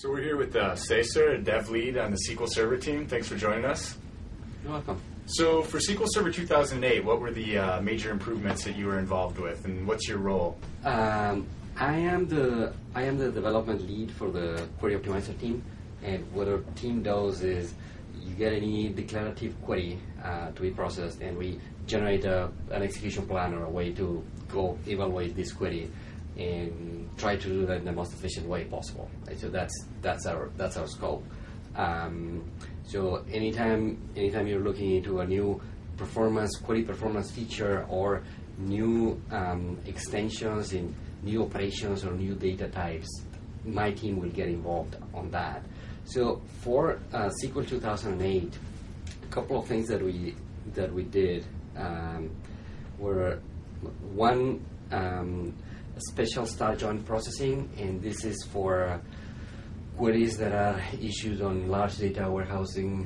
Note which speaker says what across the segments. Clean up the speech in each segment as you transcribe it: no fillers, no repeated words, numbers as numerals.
Speaker 1: So we're here with Cesar, a dev lead on the SQL Server team. Thanks for joining us.
Speaker 2: You're welcome.
Speaker 1: So for SQL Server 2008, what were the major improvements that you were involved with, and what's your role?
Speaker 2: I am the development lead for the query optimizer team, and what our team does is you get any declarative query to be processed, and we generate an execution plan or a way to go evaluate this query and try to do that in the most efficient way possible. Right? So that's our scope. So anytime you're looking into a new query performance feature or new extensions in new operations or new data types, my team will get involved on that. So for SQL 2008, a couple of things that we did were one, special star join processing, and this is for queries that are issued on large data warehouses,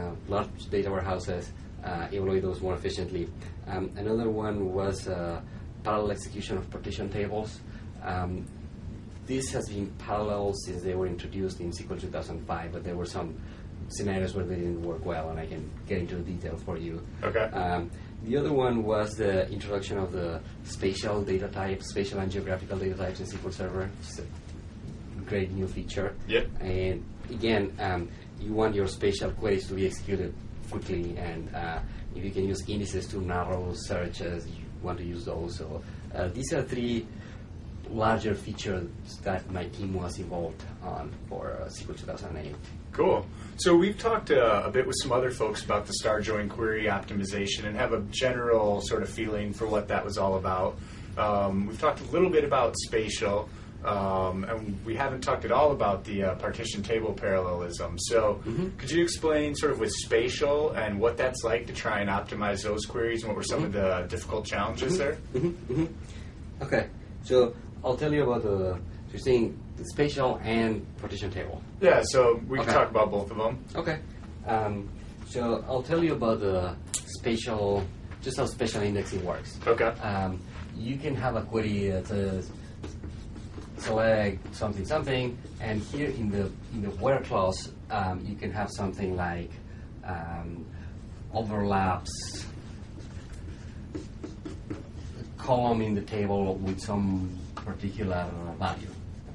Speaker 2: evaluate those more efficiently. Another one was parallel execution of partition tables. This has been parallel since they were introduced in SQL 2005, but there were some scenarios where they didn't work well, and I can get into the detail for you.
Speaker 1: Okay.
Speaker 2: The other one was the introduction of the spatial data types, spatial and geographical data types in SQL Server. It's a great new feature.
Speaker 1: Yep.
Speaker 2: And again, you want your spatial queries to be executed quickly, and if you can use indices to narrow searches, you want to use those. So these are three larger features that my team was involved on for SQL 2008.
Speaker 1: Cool. So we've talked a bit with some other folks about the star join query optimization and have a general sort of feeling for what that was all about. We've talked a little bit about spatial, and we haven't talked at all about the partition table parallelism. So could you explain sort of with spatial and what that's like to try and optimize those queries, and what were some of the difficult challenges there?
Speaker 2: Okay, so I'll tell you about you're saying the spatial and partition table.
Speaker 1: Yeah, so we can talk about both of them.
Speaker 2: Okay. So I'll tell you about the spatial, just how spatial indexing works.
Speaker 1: Okay.
Speaker 2: You can have a query that says select something, and here in the where clause, you can have something like overlaps a column in the table with some particular value.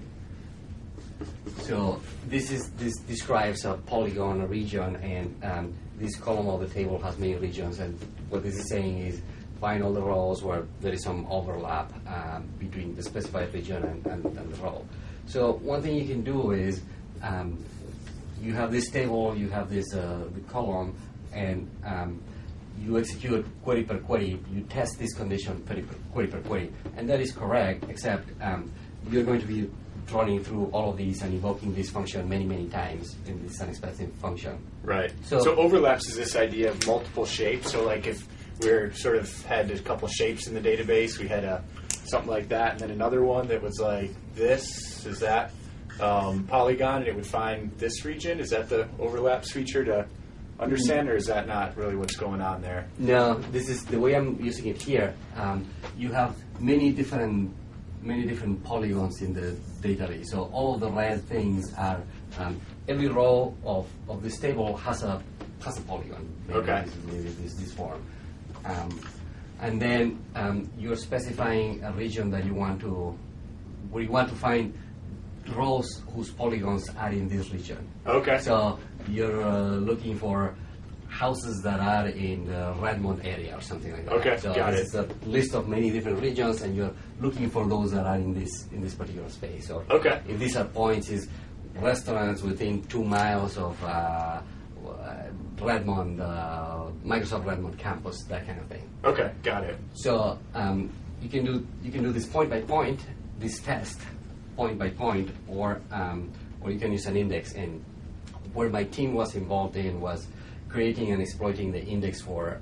Speaker 2: So this describes a polygon, a region, and this column of the table has many regions. And what this is saying is find all the rows where there is some overlap between the specified region and the row. So one thing you can do is you have this table, you have this the column, and you execute query per query. You test this condition query per query, and that is correct, except you're going to be running through all of these and invoking this function many times in this unexpected function.
Speaker 1: Right. So overlaps is this idea of multiple shapes. So like if we're sort of had a couple shapes in the database, we had something like that, and then another one that was like this, is that polygon, and it would find this region. Is that the overlaps feature to understand, or is that not really what's going on there?
Speaker 2: No, this is the way I'm using it here. You have many different polygons in the database. So all of the red things are every row of this table has a polygon.
Speaker 1: Okay.
Speaker 2: This form, and then you're specifying a region that where you want to find rows whose polygons are in this region.
Speaker 1: Okay.
Speaker 2: So you're looking for houses that are in the Redmond area or something like that.
Speaker 1: Okay,
Speaker 2: so
Speaker 1: got it.
Speaker 2: It's a list of many different regions, and you're looking for those that are in this particular space. Or
Speaker 1: okay.
Speaker 2: if these are points, is restaurants within 2 miles of Redmond, Microsoft Redmond campus, that kind of thing.
Speaker 1: Okay, got it.
Speaker 2: So you can do this point by point, this test point by point, or you can use an index. And where my team was involved in was creating and exploiting the index for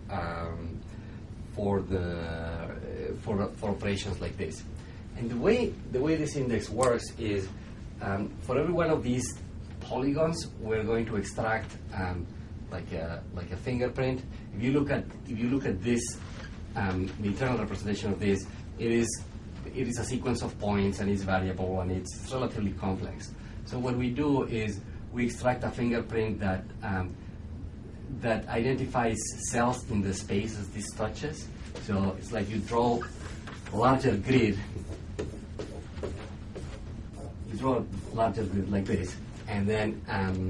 Speaker 2: operations like this. And the way this index works is for every one of these polygons, we're going to extract like a fingerprint. If you look at this, the internal representation of this, it is a sequence of points, and it's variable, and it's relatively complex. So what we do is we extract a fingerprint that that identifies cells in the spaces this touches. So it's like you draw a larger grid. You draw a larger grid like this, and then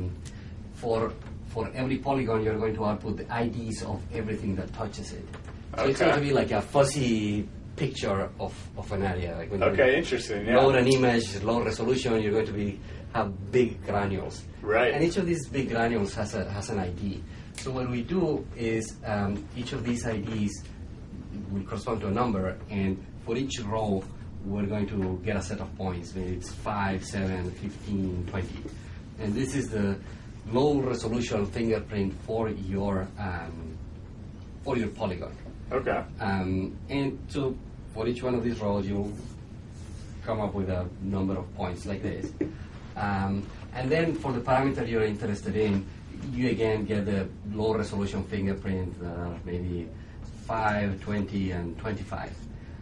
Speaker 2: for every polygon, you're going to output the IDs of everything that touches it. So it's going to be like a fuzzy picture of an area. Like when you
Speaker 1: interesting. Yeah.
Speaker 2: load an image, low resolution, you're going to have big granules.
Speaker 1: Right.
Speaker 2: And each of these big granules has an ID. So what we do is each of these IDs will correspond to a number, and for each row, we're going to get a set of points. Maybe it's 5, 7, 15, 20. And this is the low resolution fingerprint for your polygon.
Speaker 1: Okay.
Speaker 2: And so for each one of these rows, you'll come up with a number of points like this. And then for the parameter you're interested in, you again get the low resolution fingerprint that are maybe 5, 20, and 25.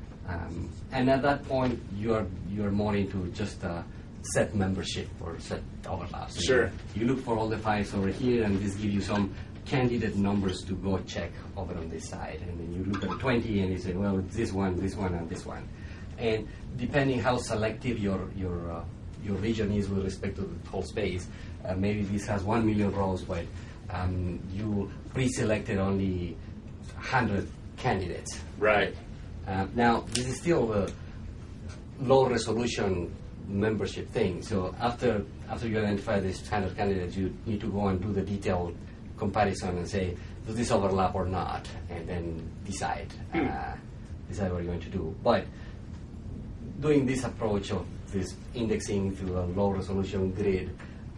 Speaker 2: And at that point, you're more into just set membership or set overlap. So
Speaker 1: sure.
Speaker 2: You look for all the files over here, and this gives you some candidate numbers to go check over on this side. And then you look at 20, and you say, well, it's this one, and this one. And depending how selective your region is with respect to the whole space, maybe this has 1 million rows, but you pre-selected only 100 candidates.
Speaker 1: Right.
Speaker 2: Now, this is still a low-resolution membership thing. So after you identify these 100 candidates, you need to go and do the detailed comparison and say, does this overlap or not? And then decide what you're going to do. But doing this approach of this indexing through a low-resolution grid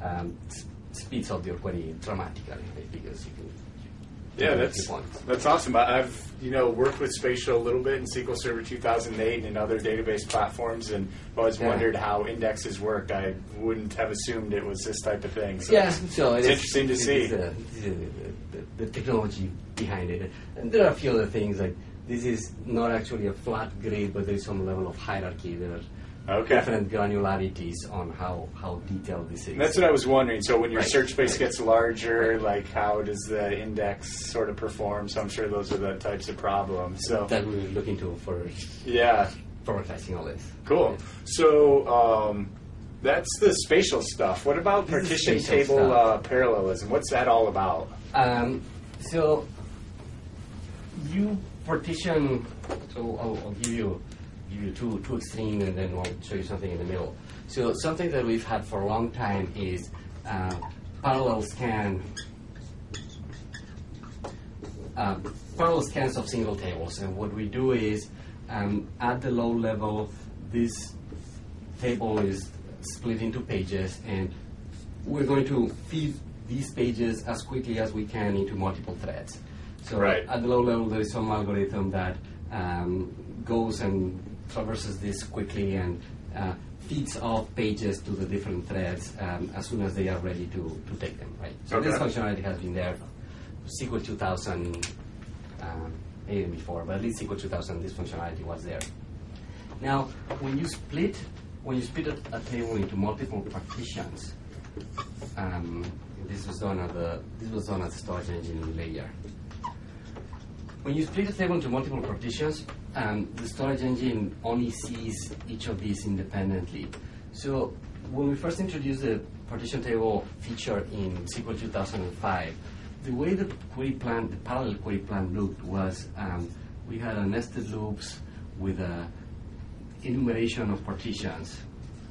Speaker 2: speeds up your query dramatically, right? Because you can.
Speaker 1: Yeah, that's awesome. I've worked with Spatial a little bit in SQL Server 2008 and other database platforms, and I've always wondered how indexes worked. I wouldn't have assumed it was this type of thing. So
Speaker 2: so
Speaker 1: it's interesting to see
Speaker 2: the technology behind it. And there are a few other things, like this is not actually a flat grid, but there is some level of hierarchy. There are different granularities on how detailed this is.
Speaker 1: And that's what I was wondering. So when your search space gets larger, like how does the index sort of perform? So I'm sure those are the types of problems. So
Speaker 2: that we're looking to for prioritizing all this.
Speaker 1: Cool. So that's the spatial stuff. What about partition table parallelism? What's that all about?
Speaker 2: So you partition. So I'll give you two extremes, and then I'll show you something in the middle. So something that we've had for a long time is parallel scans of single tables. And what we do is, at the low level, this table is split into pages, and we're going to feed these pages as quickly as we can into multiple threads. So at the low level, there is some algorithm that goes and traverses this quickly and feeds off pages to the different threads as soon as they are ready to take them, right? So this functionality has been there. SQL 2000, even before, but at least SQL 2000, this functionality was there. Now, when you split a table into multiple partitions, this was done at the storage engine layer. When you split a table into multiple partitions, the storage engine only sees each of these independently. So when we first introduced the partition table feature in SQL 2005, the way the parallel query plan looked was we had a nested loops with a enumeration of partitions.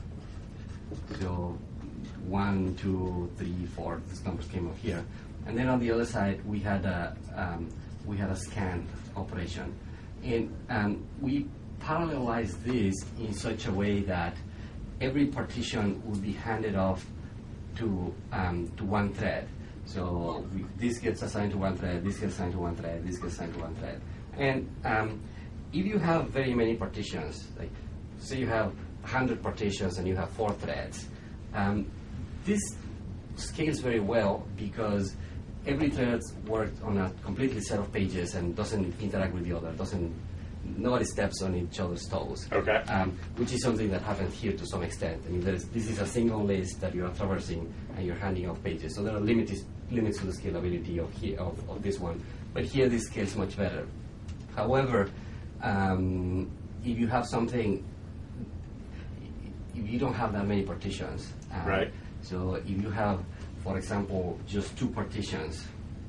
Speaker 2: So 1, 2, 3, 4. These numbers came up here, and then on the other side we had a scan operation, and we parallelized this in such a way that every partition would be handed off to one thread. So this gets assigned to one thread, this gets assigned to one thread, this gets assigned to one thread. And if you have very many partitions, like say you have 100 partitions and you have 4 threads, this scales very well because every thread works on a completely set of pages and doesn't interact with the other, doesn't nobody steps on each other's toes.
Speaker 1: Okay.
Speaker 2: Which is something that happens here to some extent. I mean, this is a single list that you are traversing and you're handing off pages. So there are limits to the scalability of this one. But here this scales much better. However, if you have something, if you don't have that many partitions,
Speaker 1: right.
Speaker 2: So if you have, for example, just 2 partitions,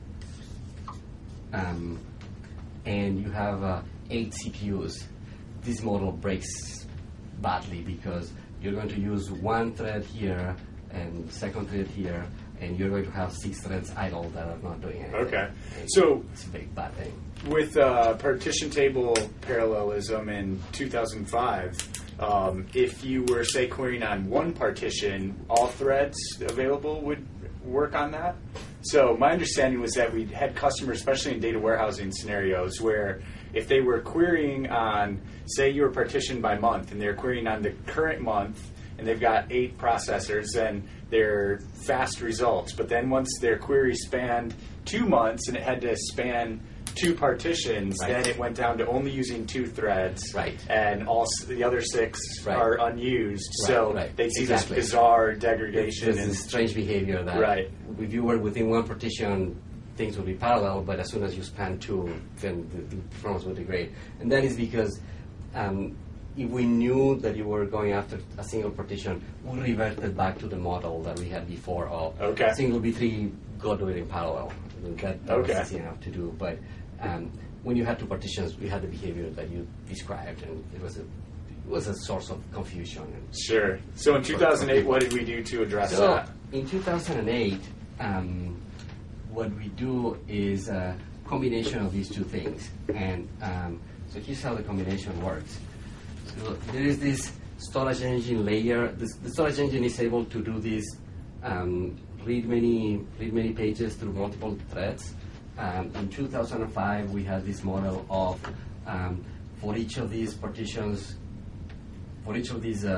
Speaker 2: and you have 8 CPUs, this model breaks badly because you're going to use 1 thread here and second thread here, and you're going to have 6 threads idle that are not doing anything.
Speaker 1: Okay.
Speaker 2: And
Speaker 1: So
Speaker 2: it's a big bad thing.
Speaker 1: with partition table parallelism in 2005, if you were, say, querying on one partition, all threads available would work on that? So my understanding was that we had customers, especially in data warehousing scenarios, where if they were querying on, say you were partitioned by month, and they're querying on the current month, and they've got 8 processors, then they're fast results. But then once their query spanned 2 months and it had to span 2 partitions,
Speaker 2: right.
Speaker 1: then it went down to only using 2 threads,
Speaker 2: right.
Speaker 1: and the other 6
Speaker 2: right.
Speaker 1: are unused.
Speaker 2: Right,
Speaker 1: so
Speaker 2: right.
Speaker 1: they'd see
Speaker 2: Exactly.
Speaker 1: this bizarre degradation.
Speaker 2: There's
Speaker 1: and
Speaker 2: this strange behavior that
Speaker 1: right.
Speaker 2: if you were within one partition, things would be parallel, but as soon as you span 2, then the performance would degrade. And that is because if we knew that you were going after a single partition, we reverted back to the model that we had before of
Speaker 1: Okay.
Speaker 2: single B3, go do it in parallel. That
Speaker 1: Okay.
Speaker 2: was easy enough to do. But when you had 2 partitions, we had the behavior that you described, and it was a source of confusion.
Speaker 1: Sure. So in 2008, what did we do to address
Speaker 2: So
Speaker 1: that?
Speaker 2: in 2008, what we do is a combination of these 2 things. And so here's how the combination works. So there is this storage engine layer. The storage engine is able to do this read many pages through multiple threads. In 2005, we had this model of for each of these partitions, for each of these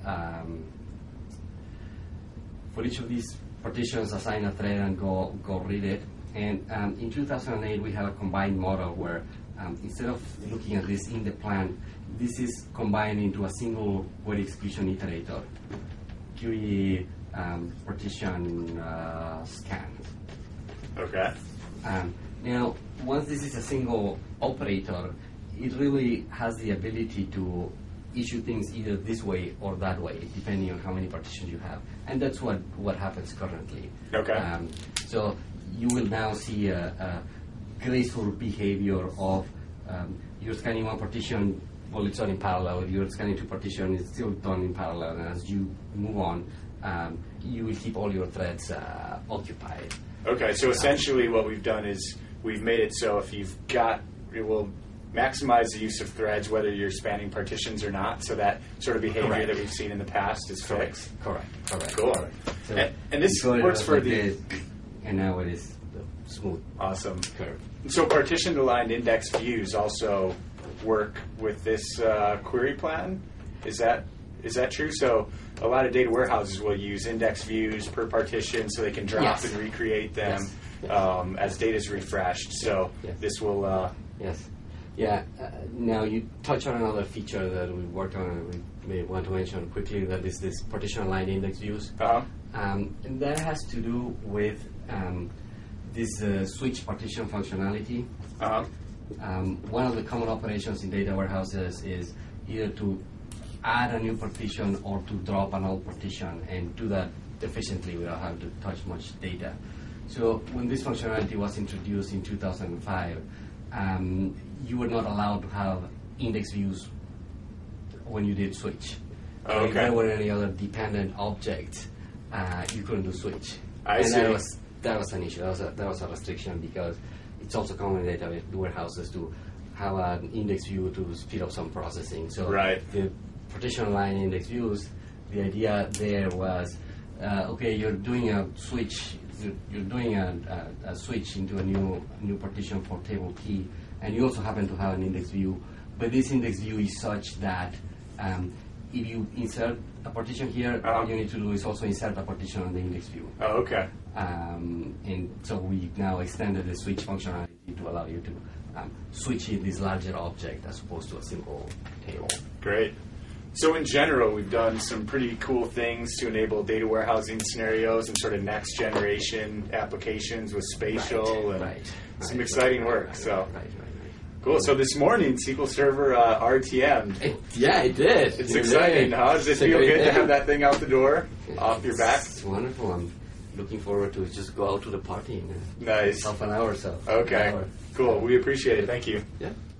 Speaker 2: partitions, assign a thread and go read it. And in 2008, we have a combined model where instead of looking at this in the plan, this is combined into a single query execution iterator, query partition scan.
Speaker 1: Okay.
Speaker 2: Now, once this is a single operator, it really has the ability to issue things either this way or that way, depending on how many partitions you have. And that's what happens currently.
Speaker 1: Okay.
Speaker 2: So you will now see a graceful behavior of you're scanning one partition, well, it's done in parallel. You're scanning 2 partitions, it's still done in parallel. And as you move on, you will keep all your threads occupied.
Speaker 1: Okay, so essentially what we've done is we've made it so if you've got, it will maximize the use of threads whether you're spanning partitions or not, so that sort of behavior
Speaker 2: Correct.
Speaker 1: that we've seen in the past is fixed.
Speaker 2: Correct.
Speaker 1: Cool.
Speaker 2: So
Speaker 1: And this
Speaker 2: before it
Speaker 1: works
Speaker 2: was
Speaker 1: for
Speaker 2: like
Speaker 1: the...
Speaker 2: this, and now it is the smooth
Speaker 1: Awesome.
Speaker 2: curve.
Speaker 1: So partition-aligned index views also work with this query plan? Is that true? So a lot of data warehouses will use index views per partition so they can drop
Speaker 2: Yes.
Speaker 1: and recreate them
Speaker 2: Yes.
Speaker 1: as data is refreshed. So
Speaker 2: Yes.
Speaker 1: this will...
Speaker 2: Yes. Yeah. Now you touch on another feature that we worked on, and we may want to mention quickly, that is this partition-aligned index views.
Speaker 1: Uh-huh.
Speaker 2: And that has to do with this switch partition functionality.
Speaker 1: Uh-huh.
Speaker 2: One of the common operations in data warehouses is either to add a new partition or to drop an old partition, and do that efficiently without having to touch much data. So when this functionality was introduced in 2005, you were not allowed to have index views when you did switch.
Speaker 1: Oh,
Speaker 2: If there
Speaker 1: okay.
Speaker 2: were any other dependent objects, you couldn't do switch.
Speaker 1: I see.
Speaker 2: That was an issue. That was a restriction because it's also common in data warehouses to have an index view to speed up some processing. So
Speaker 1: Right.
Speaker 2: the partition line index views, the idea there was, okay, you're doing a switch. You're doing a switch into a new partition for table key, and you also happen to have an index view. But this index view is such that if you insert a partition here, all you need to do is also insert a partition on the index view.
Speaker 1: Oh, okay.
Speaker 2: And so we now extended the switch functionality to allow you to switching this larger object as opposed to a single table.
Speaker 1: Great. So in general, we've done some pretty cool things to enable data warehousing scenarios and sort of next generation applications with spatial some exciting work. Cool. So this morning, SQL Server RTM'd.
Speaker 2: It did.
Speaker 1: It's exciting, huh? Does it feel good to have that thing out the door, off your back?
Speaker 2: It's wonderful. I'm looking forward to just go out to the party in
Speaker 1: Nice.
Speaker 2: half an hour or so.
Speaker 1: Okay. Cool. We appreciate it. Thank you.
Speaker 2: Yeah.